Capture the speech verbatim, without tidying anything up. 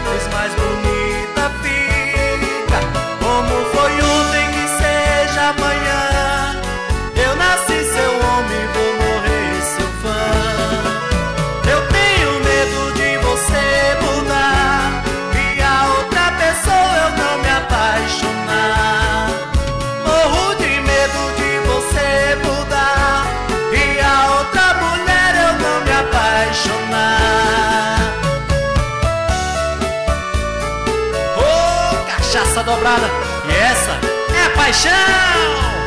vez mais bonita fica. Como foi ontem que seja amanhã, eu nasci seu homem, vou morrer seu fã. Eu tenho medo de você mudar e a outra pessoa eu não me apaixonar. Morro de medo de você mudar e a outra mulher eu não me apaixonar. Ô, cachaça dobrada, e essa é a paixão!